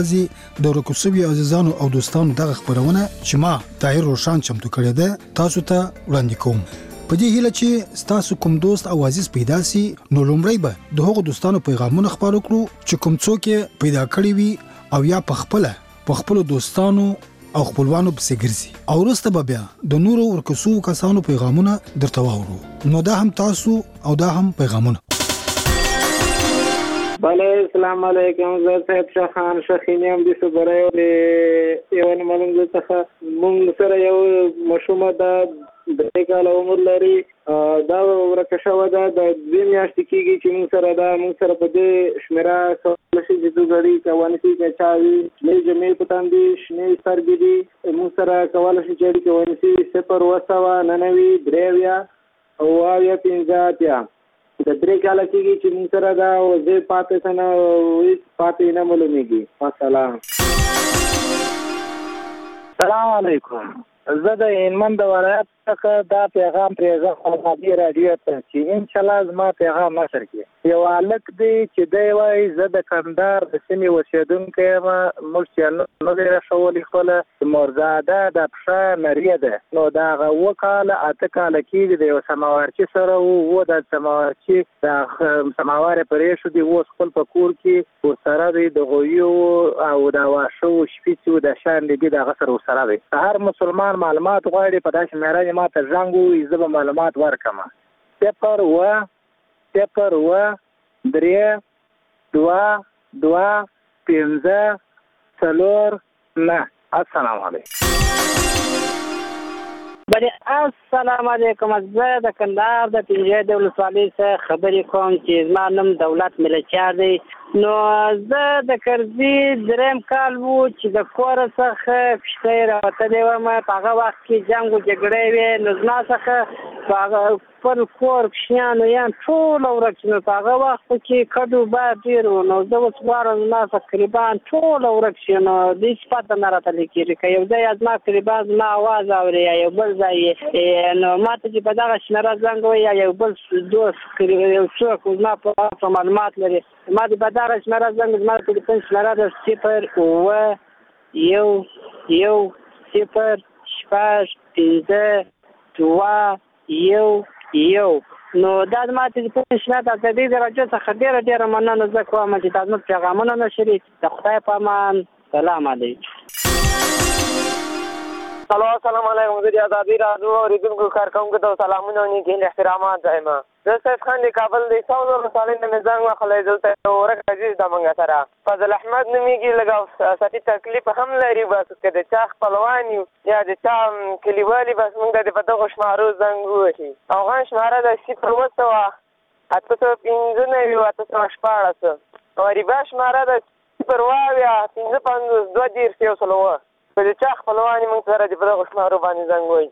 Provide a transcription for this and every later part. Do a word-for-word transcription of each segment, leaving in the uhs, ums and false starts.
زی د ورکوسوي عزیزانو او دوستانو دغه خبرونه چې ما طاهر روشان چمتو کړی ده تاسو ته وړاندې کوم. په دې هیله چې تاسو کوم دوست او عزیز پیدا سي نو لومړی به د هغو دوستانو پیغامونه خپاره کړو چې کوم څوک پیدا کړی وي او یا په خپل په خپل دوستانو او خپلوانو پسې ګرځي او وروسته به بیا د نورو ورکوسو کسانو پیغامونه درته واورو. نو دا هم تاسو او دا هم پیغامونه. بله السلام علیکم، زه صاحب شاه خان شخینی هم دې صبره یو د یو نمالم زه څخه مونږ سره یو مشومه ده درې کاله عمر لري. دا ورکه شوه ده د دوې میاشتې کېږي چې مونږ سره ده. مونږ سره په دې شمېره کولی شي چې دو ګړي کولی شي که چا وي شنې جمعې په تن دي شنې سترګې دي. مونږ سره کولی شي چې اړیکې ونیسي صفر اوه سوه نهه نوي درې اویا اوه اویا پنځه اتیا. د درې کاله کېږي چې مونږ سره ده او زه پاتې څه نه هېڅ پاتې نه معلومېږي. السلام. سلام علیکم. زه د هلمند د ولایت څخه دا پیغام پرېږدم ازادي راډیو ته چې انشاءالله زما پیغام نشر کړي. یو هلک دی چې دی وایي زه د کندهار د سیمې اوسېدونکی یم، موږ چې نه دی راښولي خپله مورزاده د پښه نریه ده. نو د هغه اووه کاله اته کاله کېږي د یو سماوارچي سره و و د سماوارچي د سماوار یې پرېښو دي اوس خپل په کور کې ورسره دی د غویو او د واښو شپېڅې و د شاندې دي د هغه سره ورسره دی. هر مسلمان معلومات غواړي په داسې معیار ما ته زنګ ووهي زه به معلومات ورکړم. صفر اوه صفر اوه درې دوه دوه پنځه څلور نه. السلام علیکم. بله السلام علیکم. زه د کندهار د پنجرې د ولسوالۍ څخه خبرې کوم چې زما نوم دولت ملکیار دی. نو زه د کرزي درېیم کال و چې د کوره څخه کښتۍ راوتلې وم. په هغه وخت کې جنګ و جګړې وې. نو زما څخه په هغه خپل کور کوچنیان ویان ټوله ورک شي. نو په هغه وخت کې کډو باید ډېر و. نو زه اوس غواړم زما تقریبا ټوله ورک شي. نو هېڅ پته نه راته لیکېږي که یو ځای زما تقریبا زما اواز اوري یا یو بل ځای نو ما ته چې په دغه شمېره زنګ ووایي یا یو بل دوست یو څوک زما په معلومات لري ما دې په دغه شمېره زنګ زما د تلیفون شمېره ده صفر اوه یو یو صفر شپږ پنځه دوه یو یو. نو دا زما تلیفون شمېره ده. د دې د راډیو څخه ډېره ډېره مننه زه کوم چې دا زموږ پیغامونه نشري. د خدای په امان. سلام علیکم. هلو السلام علیکم. زه د ازادي راډیو اورېدونکو کارکوونکو ته سلامونه او نیکې احترامات وایم. زه سیف خان د کابل د ساوز ولسوالۍ نه مې زنګ واخلی. دلته یو ورک عزیز ده موږ سره فضل احمد نومېږي. لږ سطحي تکلیف هم لري. بس که د چا خپلوان یو یا د چا کلیوالي بس موږ ته په دغو شمارو زنګ ووهي. افغان شماره ده صفر اوه سوه اته سوه پنځه نوي اته سوه شپاړس. غریبه شماره ده صفر اوه اویا پنځه پنځوس دوه دېرش یو سل اوه. که د چا خپلوان یې موږ سره دې په دغو شمارو باندې زنګ ووهي.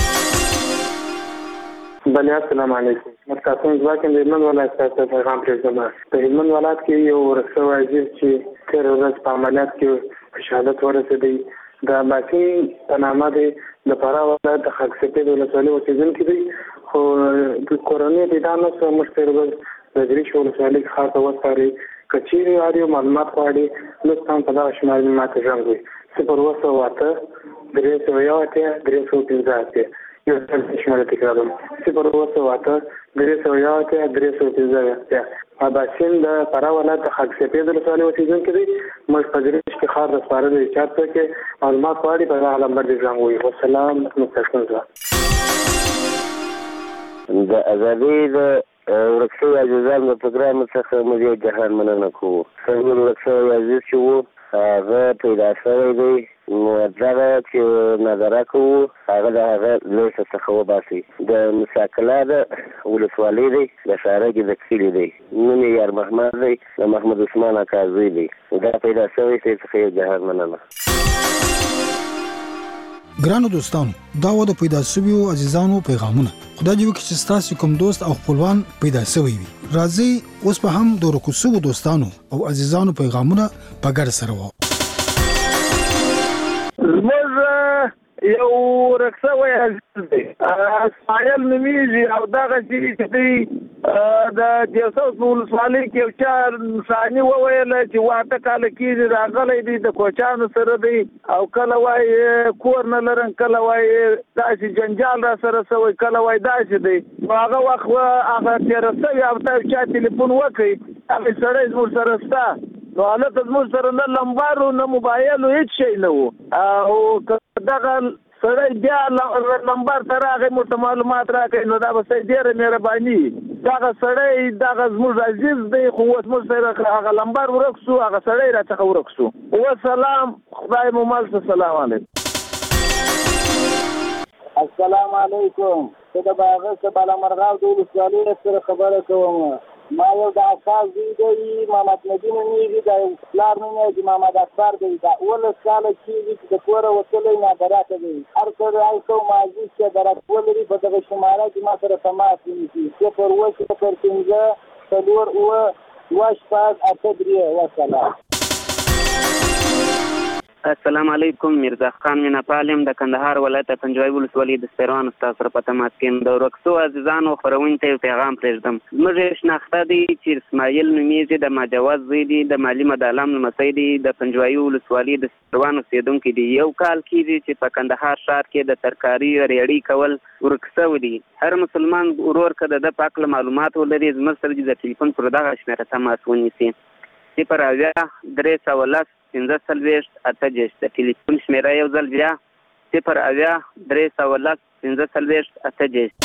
بله السلام علیکم. مستقیم ځواکم د هلمند ولایت څخه پیغام پرېږدم. په هلمند ولایت کې یو ورک شوی عزیز چې تېره ورځ په عملیات کې په شهادت ورسېدی د باسین په نامه دی. د فراه ولایت د خاک سفید ولسوالۍ اوسېدونکی دی. خو د کورنۍ پیدا نه شوه. موږ تېره ورځ د دریش ولسوالۍ ښار ته وسپارئ. که چیرې هر یو معلومات غواړي لطفا هم په دغه شمال ما ته زنګ ووهي. صفر اوه سوه اته درې سوه یو اتیا درې سوه پنځه اتیا. یو ځل شمېره تکراروم صفر اوه سوه اته درې سوه یو اتیا درې سوه پنځه اتیا. اباسین د فراه ولایت د خاک سفید ولسوالۍ اوسېدونکی دی. موږ په دریش کې ښار ته سپارلی دی. چا څوک یې معلومات غواړي په دغه نمبر دې زنګ ووهي. والسلام مستقیم ځواک. د ازادۍ د ورک شوي عزیزانو د پروګرام څخه موږ یو جهان مننه کوو. څنګه ورک شوی عزیز چې و هغه پیدا شوی دی. نو دغه چې نظره کوو هغه د هغه لیسه څخه وباسئ. د مساکله د ولسوالۍ دی د شارګې د کلي دی. نوم یې یار محمد دی د محمد عثمان اکا زوی دی. دا پیدا شوی دی څخه یو جهان مننه. ګرانو دوستانو دا و د پیدا شویو عزیزانو پیغامونه. خدای دې وکړي چې ستاسو کوم دوست او خپلوان پیدا شوی وي. راځئ اوس به هم د ورکو شویو دوستانو او عزیزانو پیغامونه په ګډه سره واورو. زموږ یو ورک شوی عزیز دی اسماعیل نومیږي او دغه چې دی د جوسوس ولسوالۍ کې یو چا نښاني وویله چې واته کاله کېږي راغلی دی د کوچیانو سره دی او کله وایي کور نه لرم کله وایي داسې جنجال را سره شوی کله وایي داسې دی نو هغه وخت هغه تېره شوي او تا چا تلیفون وکړي هغه سړی زموږ سره شته نو هلته زموږ سره نه لمبر و نه موبایل و هېڅ شی نه و او دغه سړی بیا لمبر ته راغی موږ ته معلومات راکړئ نو دا به صحیح ډېره مهرباني دغه سړی دغه زموږ عزیز دی خو اوس موږ سره هغه لمبر ورک شو هغه سړی راڅخه ورک شو وسلام خدای مو مل شه سلام علیکم السلام علیکم زه د باغه څخه بالامرغاو د ولسوالۍ سره خبره کوم ما یو د اکاز دی دی محمد نبی نومیږي د پلار نوم یې محمد اکبر دی دا اوولس کاله کېږي چې د کوره وتلی نادراته دی هر څه رایته ماضي چې درک ولري په دغه شماره کې ما سره تماس ونیسي صفر اووه صفر پنځه څلور اووه دوه شپږ اته درې وسلام السلام علیکم مرزا خان میناپال یم د کندهار ولایت پنجوایي ولسوالۍ د سپیروانو ستاسو سره په تماس کې یم د ورک شوو عزیزانو خپرونې ته یو پیغام پرېږدم زموږ یې شناخته دی چې اسماعیل نومیږي د ماجوز زوی دی د مالي مدالم لمسی دی د پنجوایي ولسوالۍ د سپیروانو اوسېدونکی دی یو کال کېږي چې په کندهار ښار کې د ترکاري ریړۍ کول ورک شوی دی هر مسلمان ورور که د ده په هکله معلومات ولري زموږ سره د ټلیفون پر دغه شمېره تماس ونیسي صفر اویا درې سوه لس پنځه څلوېښت اته دېرش د ټلیفون شمېره یو ځل بیا صفر اویا درې سوه لس پنځه څلوېښت اته دېرش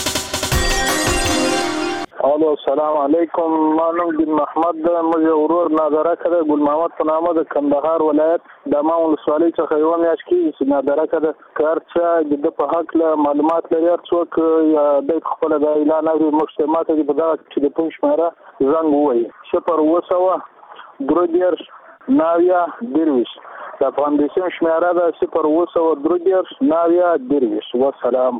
الو السلام علیکم ما نوم دین محمد ده موږ یو ورور نادرکه ده ګل محمد په نامه د کندهار ولایت د امان ولسوالۍ څخه یوه میاشت کېږي چې نادرکه ده که هر چا د ده په هکله معلومات لري هر څوک یا دی خپله دا اعلان اوري موږ ته ما ته دې په دغه ټلیفون شمېره زنګ ووایي صفر اووه سوه درې دېرش ناویا درویش د افغانستان شمېره ده صفر اووه سوه درې دېرش ناویا درویش وسلام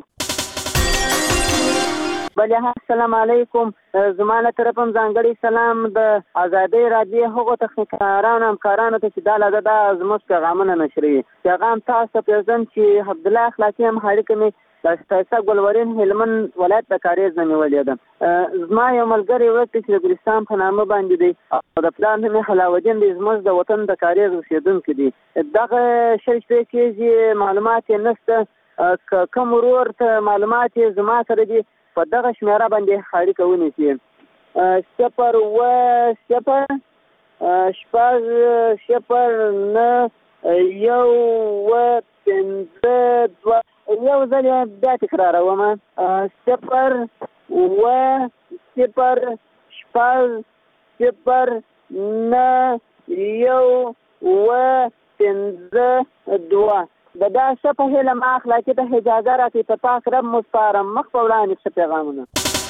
بله السلام علیکم زما له طرف هم ځانګړی سلام د ازادۍ راډیو هغو تخنیکارانو همکارانو ته چې دا لږه دا زموږ پیغامونه نشروي پیغام تاسو ته پرېږدم چې عبدالله اخلاقي هم اړیکه مې د ښایسته ګلورین هلمند ولایت د کاریز نه نیولې ده زما یو ملګری ورک دی چې د ګلستان په نامه باندې دی او د پلار نوم یې حلاودین دی زموږ د وطن د کاریز اوسېدونکی دی دغه شل شپې کېږي معلومات یې نشته که کوم ورور ته معلومات یې زما سره دي په دغه شمېره باندې اړیکه ونیسي صفر اووه صفر شپږ صفر نه یو اووه پنځه دوه یو ځل بیا تکراروم صفر اووه صفر شپږ صفر نه یو اووه پنځه دوه د دا څه په هیله ما اخلاقي ته اجازه راکړي په پاک رب مو سپارم مخ په وړاندې ښه پیغامونه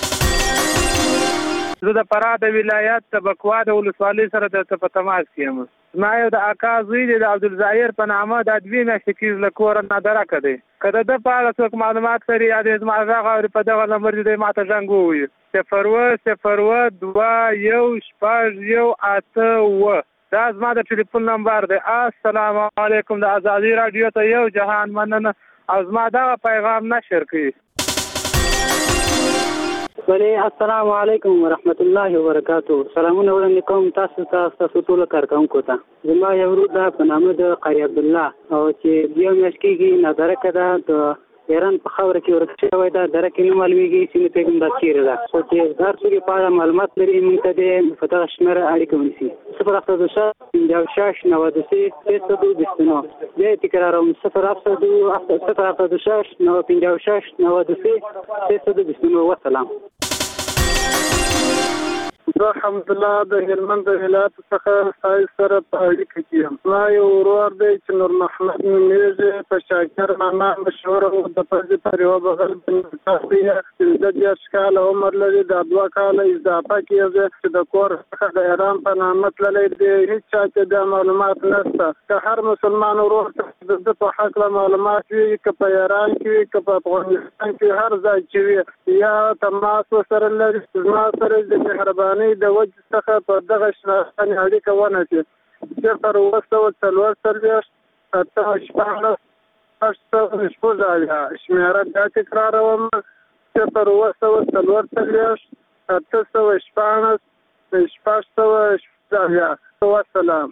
زه د فراه د ولایت د بکوا د ولسوالۍ سره درته په تماس کې یم زما یو د اکا زوی دی د عبدالظاهر په نامه دا دوې میاشتې کېږي له کوره نادرکه دی که د ده په اړه څوک معلومات لري یا د زما غږ اوري په دغه نمبر دی ما ته زنګ ووایي صفر اووه صفر اووه دوه یو شپږ یو اته اووه دا زما د ټلیفون نمبر دی السلام علیکم د ازادي راډیو ته یو جهان مننه او زما دغه پیغام نشر کړي بله السلام علیکم ورحمت الله وبرکاتو سلامونه وړاندې کوم تاسو ته ستاسو ټولو کارکوونکو ته زما یو ورور ده په نامه د قاری عبدالله او چې یو میاشت کېږي نادرکه ده د ایران په خاوره کې ورک شوی ده درکې نه معلومېږي چې نه پوهېږم دا چېرې ده خو چې هر څوک یې په اړه معلومات لري موږ ته دې په دغه شمېره اړیکه ونیسي صفر هفته دو شش پنجاه و شش نود و سه سیصد و بیست و نه بیا یې تکراروم صفر هفته دو صفر هفته دو شش نود پنجاه و شش نود و سه سیصد و بیست و نه وسلام زه حمدالله د هلمند د ولایت څخه ستاسو سره په اړیکه کې یم زما یو ورور دی چې نور محمد نومیږي په شاکر ماما مشهوره و د پزې پر یوه بغل باندې پنځه دېرش کاله عمر لري دا دوه کاله اضافه کېږي چې د کور څخه د ایران په نامه تللی دی هېڅ چا ته دا معلومات نشته که هر مسلمان ورور ته د ده په هکله معلومات وي که په ایران کې وي که په افغانستان کې هر ځای چې وي یا تماس ورسره لري زما سره د مهربانۍ د وجې څخه په دغه شمېره اړیکه ونیسي صفر اووه سوه څلور څلوېښت اته شپاړس شپږ سوه شپږ اویا شمېره بیا تکراروم صفر اووه سوه څلور څلوېښت اته سوه شپاړس شپږ سوه شپږ اویا وسلام.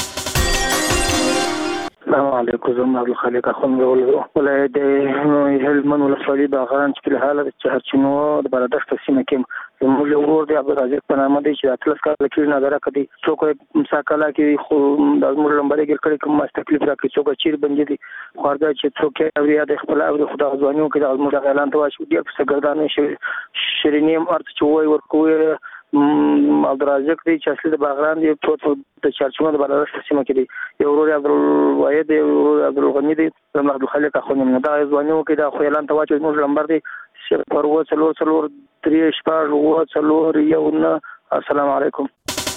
السلام علیکم. زما عبدالخالق اخوند ولایت د هلمند ولسوالي باغران چې په حال د چهارچینو د بلدشت په سیمه کې زموږ یو ورور دی عبدالرزاق په نامه دی چې اتلس کاله کېږي نظره کوي څوک مساکله کې خو د زموږ لمبرې ګر کړي کوم تکلیف راکړي څوک چیر بندي دي خورده چې څوک اوري د خپل او خدای ځوانیو کې د زموږ اعلان ته واشو ډیر څه ګردانې شیرینی ارت چې وای ورکوي عبدالرزاق دی چې اصلي د باغران دی په د چارچونو د بلدشت سیمه کې دی یو ورور عبدالواحد دی ورور عبدالغنی دی زما عبدالخالق اخوند دا ځوانیو کې د خو اعلان ته واچو زموږ لمبر دی صفر اووه څلور څلور درې شپږ اووه څلور یو نه. السلام علیکم.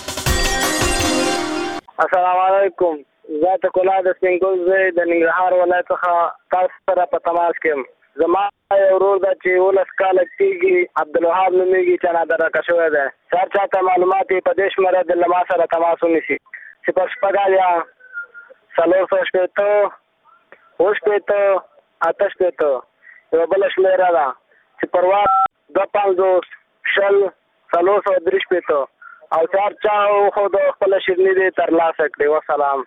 السلام علیکم. زه تکولا د سپینګل زوی د ننګرهار ولایت څخه تاسو سره په تماس کې یم. زما یو ورور ده چې اوولس کاله کېږي عبدالوهاب نومېږي چې نادرکه شوی دی. هر چا ته معلومات یې په دې شمېره د له ما سره تماس ونیسي. صفر شپږ اویا څلور سوه شپېته اوه شپېته اته شپېته یوه بله شمېره ده صفر اووه دوه پنځوس شل څلور سوه درې شپېته او چې هر چا وښود خپله شیریني دې ترلاسه کړي. وسلام.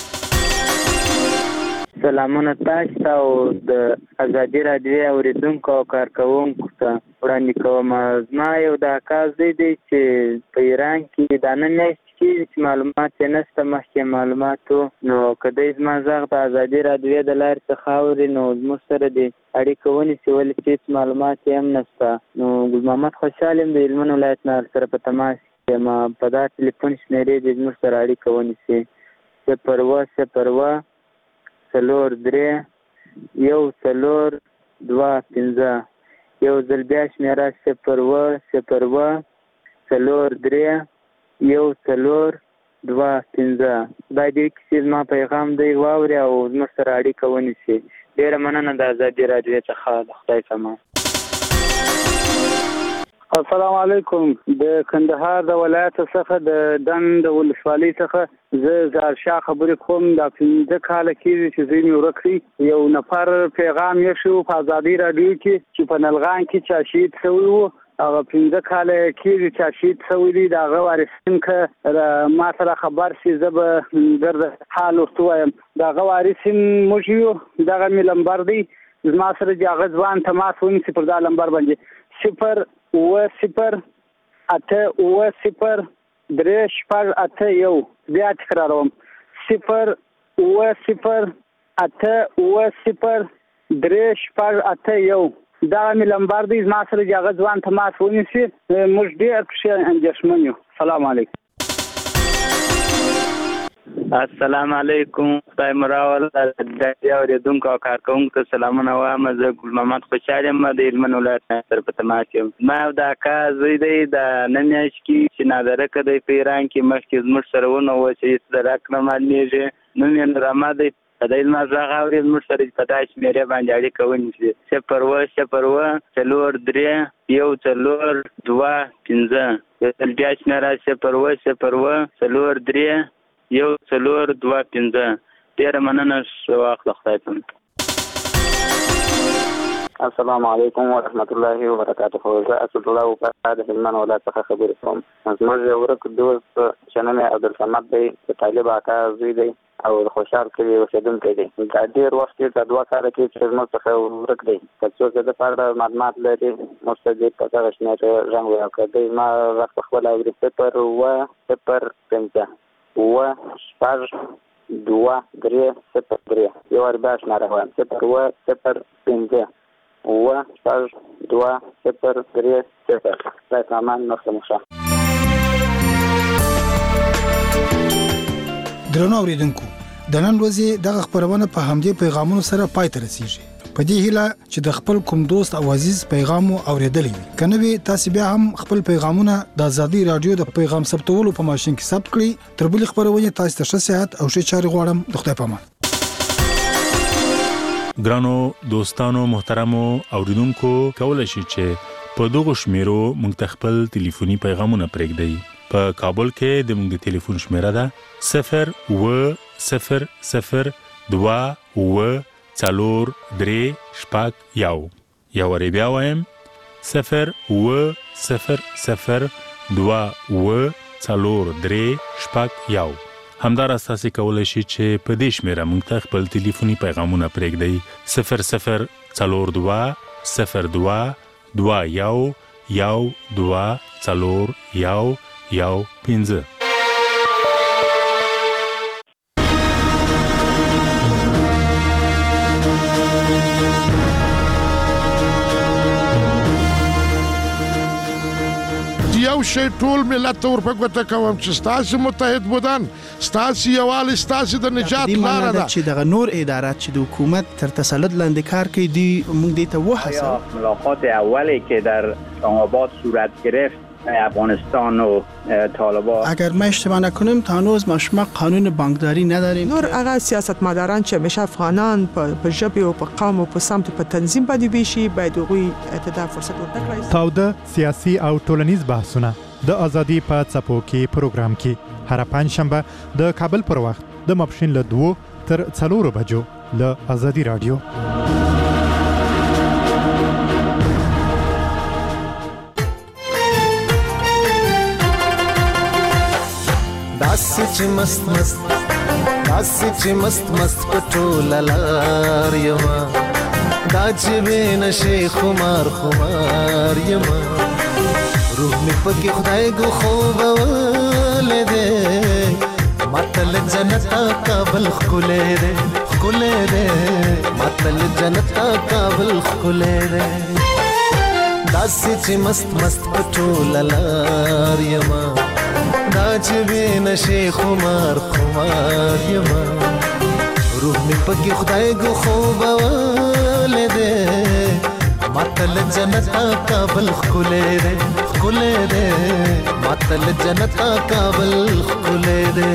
سلامونه تاسو ته او د ازادي راډیو اورېدونکو او کارکوونکو ته وړاندې کوم. زما یو دا کار دی چې په ایران کې دا نه میاشت کېږي چې معلومات یې نشته مخکې معلوماتو نو که دی زما غږ د ازادي راډیو د لارې څخه اوري نو زموږ سره د اړیکه ونیسي ولې چې هېڅ معلومات یې هم نشته. نو ګل محمد خوشحال یم د هلمند ولایت نه سره په تماس کې یم. په دا ټلیفون شمېرې دې زموږ سره اړیکه ونیسي صفر اووه صفر اووه څلور درې یو څلور دوه پنځه یو ځل بیا شمېره صفر اووه صفر اووه څلور درې یو څلور دوه پنځه. خدای دې وکړي چې زما پیغام دی واوري او زموږ سره اړیکه ونیسي. ډېره مننه د ازادي راډیو څخه. د خدای پامان. السلام علیکم. د کندهار د ولایت څخه د ډنډ ولسوالۍ څخه زه زارشاه خبرې کوم. دا پنځه کاله کېږي چې زوی مې ورک دی. یو نفر پیغام یې شو په ازادي راډیو کې چې په نلغان کې چا شهید شوی و. هغه پنځه کاله کېږي چې شهید شوی دی. د هغه وارثین که ما سره خبر شي زه به درته حال ورته ووایم. د هغه وارثین موږ یو. دغه مې لمبر دی. زما سره چې هغه ځوان تماس ونیسي پر دا لمبر باندې صفر اووه صفر اته اووه صفر درې شپږ اته یو. بیا تکراروم صفر اووه صفر اته اووه صفر درې شپږ اته یو. دا مې لمبر دی. زما سره چې هغه ځوان تماس ونیسي موږ ډېر ښه اندېښمن یو. سلام علیکم. السلام علیکم. خدای مو راول د اورېدونکو او کارکوونکو ته سلامونه وایم. زه ګل محمد خوشحال یم د هلمند ولایت نه سره په تماس یم. ما یو دا کار زوی دی د نه میاشت کې چې نادرکه دی په ایران کې مخکې زموږ سره ونه و چې هېڅ درک نه معلومېږي. نوم یې نورحمد دی. که دی زما غږ اوري زموږ سره په دا شمېرې باندې اړیکه ونیسي صفر اووه صفر اووه څلور درې یو څلور دوه پنځه. یو ځل بیا شمېره صفر اووه صفر اووه څلور درې یو څلور دوه پنځه. ډېره مننه. ښه وخت له خدای څخه. السلام علیکم ورحمت الله وبرکاته. زه اسدالله وفا د هلمند ولایت څخه خبرې کوم. زموږ یو ورک دوست چې نوم یې عبدالصمد دی د طالب اکا زوی دی او د خوشحال کلي اوسېدونکی دی. دا ډېر وخت تېر دوه کاله کې چې زموږ څخه ورک دی. که څوک د ده په اړه معلومات لري موږ ته دې په دغه شمېرې غږ وکړه. دی زما غږ په خپله اوري صفر اووه صفر پنځه اووه شپږ دوه درې صفر درې. یو وار بیا شمېره وایم صفر اووه صفر پنځه اووه شپږ دوه صفر درې صفر. خدای پامان. وخت مو ښه. درنو اورېدونکو د نن ورځې دغه خپرونه په همدې پیغامونو سره پای ته رسیږي. په دې هیله چې د خپل کوم دوست او عزیز پیغام مو اوریدلی وي. که نه وي تاسو بیا هم خپل پیغامونه د ازادي راډیو د پیغام ثبتولو په ماشین کې ثبت کړئ. تر بلې خپرونې تاسو ته ښه صحت او ښه چارې غواړم. د خدای په امان. ګرانو دوستانو محترمو اوریدونکو کولای شئ چې په دغه شمیرو موږ ته خپل ټلیفوني پیغامونه پرېږدئ. په کابل کې د موږ د ټلیفون شمیره ده صفر اووه صفر صفر دوه اووه څلور درې شپږ یو یو وری بیا وایم صفر و صفر صفر دوه و څلور درې شپږ یو. همداراز تاسې کولی شئ چې په دې شمېره موږ ته خپل ټلیفوني پیغامونه پرېږدئ صفر صفر څلور دوه صفر دوه دوه یو یو دوه څلور یو یو پنځه. یو شی ټول ملت ته ور په ګوته کوم چې ستاسو متحد بودن ستاسو یووالی ستاسو د نجات لاره ده. چې دغه نور ادارات چې د حکومت تر تسلط لاندې کار کوي دی موږ دې ته وحسن. ملاقات اولی که در اسلام آباد صورت گرفت افغانستان و طالبان، اگر ما اشتباه نکنیم تا هنوز ما شما قانون بانکداری نداریم. نور هغه سیاستمداران چې همیشه افغانان په ژبه او په قوم او په سمت په تنظیم باندې ویشي باید هغوی ته فرصت ورکړي. تاوده سیاسي او ټولنیز بحثونه د ازادي په څپو کې پروګرام کې هر پنځشنبه د کابل پر وخت د ماپښین له دوه تر څلورو بجو له ازادي رادیو. داسې چې مست مست داسې چې مست مست پټوله لار یما دا چې بې نشې خمار خمار یما روح مې پکې خدای ګو خوبولی دی ماته له جنته کابل ښکلی دی ښکلی دی ماته له جنته کابل ښکلی دی داسې چې مست مست پټوله لار یما دا چې بې نشې خمار خمار یما روح مې پکې خدای ګو خوبولی دی ماته له جنته کابل ښکلی دی ښکلی دی ماته له جنته کابل ښکلی دی.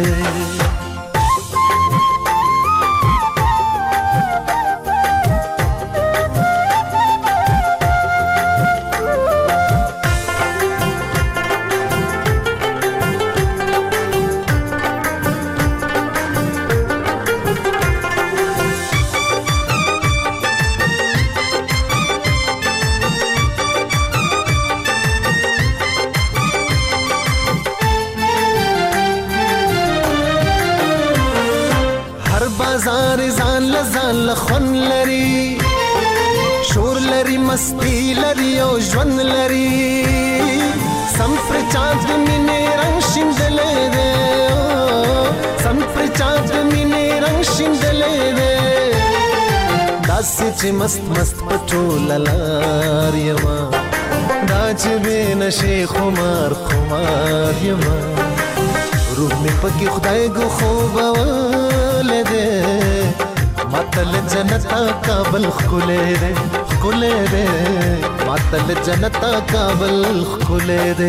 خون لري شور لري مستی لري او ژوند لري سم پر چا د مینې رنګ شیندلې دی سم پر چا د مینې رنګ شیندلې دی داسې چې مست مست پټوله لار یما دا چې بې نشې خمار خمار یما روح مې پکې خدای ګو خوبولی دی ماته له جنته کابل ښکلی دی ښکلی دی ماته له جنته کابل ښکلی دی.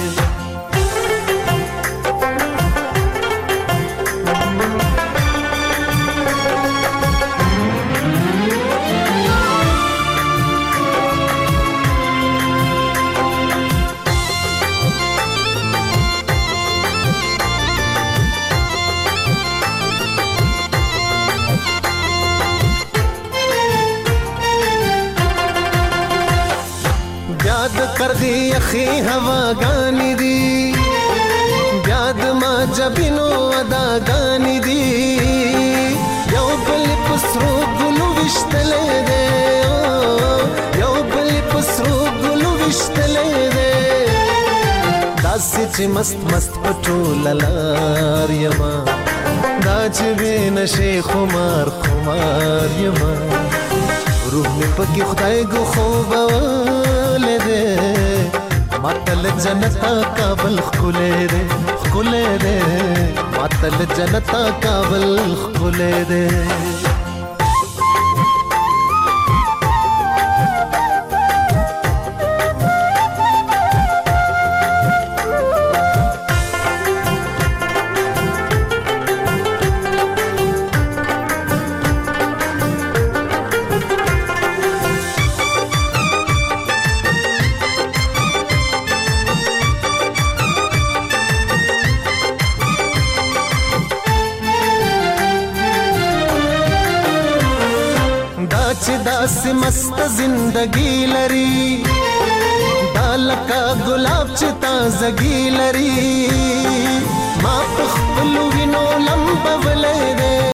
کرغی یخی هواګانی دی بیا د ما جبینو اداګانی دی یو بل پسرو ګلو وشتلې دی یو بل پسرو ګلو وشتلې دی داسې چې مست مست پټوله لار یما دا چې بې نشې خمار خمار یما روح مې پکې خدای ګو خوبولی دی ماته له جنته کابل ښکلی دی ښکلی دی ماته له جنته کابل ښکلی دی. چې داسې مست زندگی لري دا لکه ګلاب چې تازګي لري ما په خپل وینو لمبولې